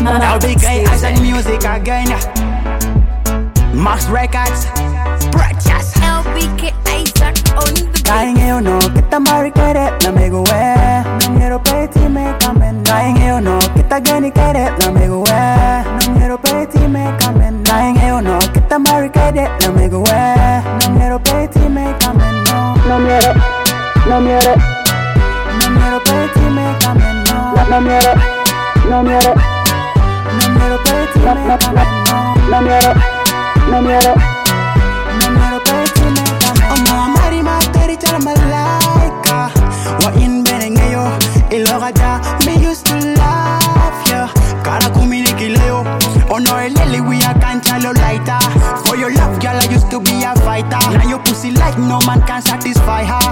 LBK Isaac Music again. Max Records. Precious. LBK Isaac on the beat. Dying you know, kita marikere na meguwe. Nangero peti me kamen. Dying you know, kita gani kere na meguwe. Nangero peti me kamen. Dying you know, kita marikere na meguwe. Nangero peti me kamen. No miero, no miero. Nangero peti me kamen. No miero, no miero. Nangero peti me kamen. No miero, no miero. Nangero peti me kamen. Mari chala malaika wa in benengeyo ilogaja me used to love ya kara kumiliki leo ono elele we a canchalo lighter for your love girl I used to be a fighter now your pussy like no man can satisfy her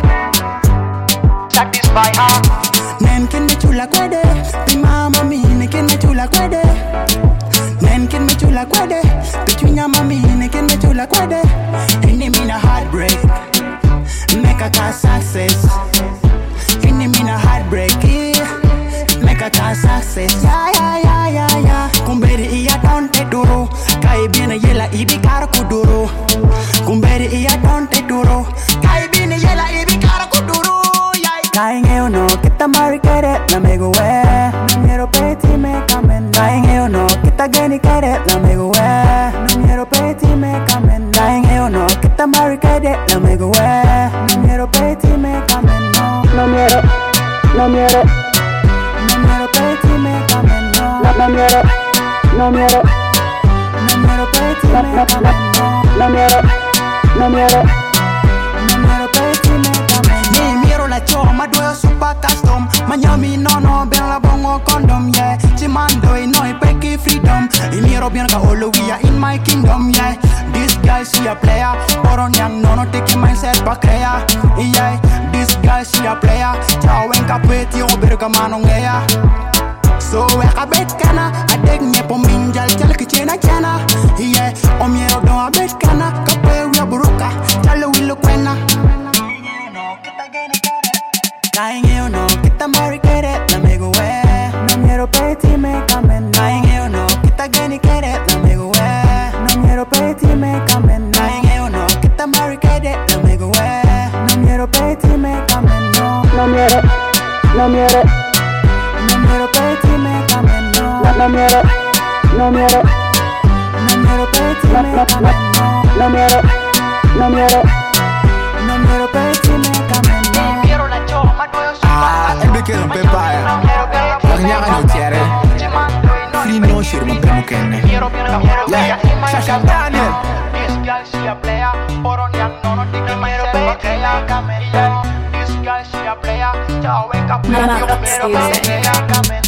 nen ken me chula kwede pi mama mi ne ken me chula kwede nen ken me chula kwede pi twinya mami ne ken me chula kwede ini mina heartbreak make a car success. In the mina heartbreak, make a car success. Yeah. Kumberi iya tonte duro, kai bina yela ibi kara kuduro. Kumberi iya tonte duro, kai bina yela ibi kara kuduro. Dying you know, kita marikere na meguwe. Nangero peti me kamen. Dying you know, kita gani kere na meguwe. Nangero peti me kamen. Dying you know, kita marikere na meguwe. Nangero peti me kamen. No miero, no miero. Nangero peti me kamen. No miero, no miero. Nangero peti me kamen. No miero, no miero. Nangero peti me kamen. La choma madoyo super custom Manyami no ben la bongo condom yeah Chimando no peki freedom Imiro bien ka all we are in my kingdom yeah This guy she a player Oron yang no take mindset pa crea yeah This guy she a player Chao en kapeti o berga manong yeah So we ka bet kana adeg nye po minjal chal ki chena yeah Omiro don a bet kana kape we buruka chalo wilu kwena Dying you know, kita marikere na meguwe. Nangero peti me kamen. Dying you know, kita gani kere na meguwe. Nangero peti me kamen. Dying you know, kita marikere na meguwe. Nangero peti me kamen. No miero, no miero. Nangero peti me kamen. No miero, no miero. Nangero peti me kamen. No miero, no miero. Nangero peti me kamen. LBK non pe paia la gnaga non tiere Flino shir mon primo kenne yeah Shasha Daniel This girl she a player Oron yang no take myself This girl she a player Chao en kapeti o pero